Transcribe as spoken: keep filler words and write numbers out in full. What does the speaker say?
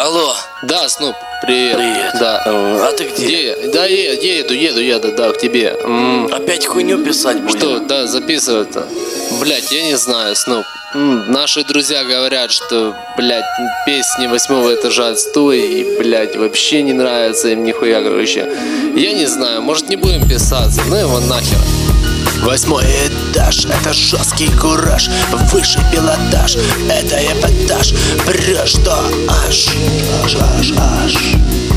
Алло. Да, Снуп, привет. Привет. Да. А ты где? Где? Да, е- еду, еду, еду, да, к тебе. М. Опять хуйню писать будем? Что, да, записывать-то? Блять, я не знаю, Снуп. М, Наши друзья говорят, что, блядь, песни восьмого этажа отстой, и, блядь, вообще не нравится им нихуя, короче. Я не знаю, может не будем писаться, ну его нахер. Восьмой этаж, это жесткий кураж. Высший пилотаж, это эпатаж. Прешь, что аж, аж, аж, аж.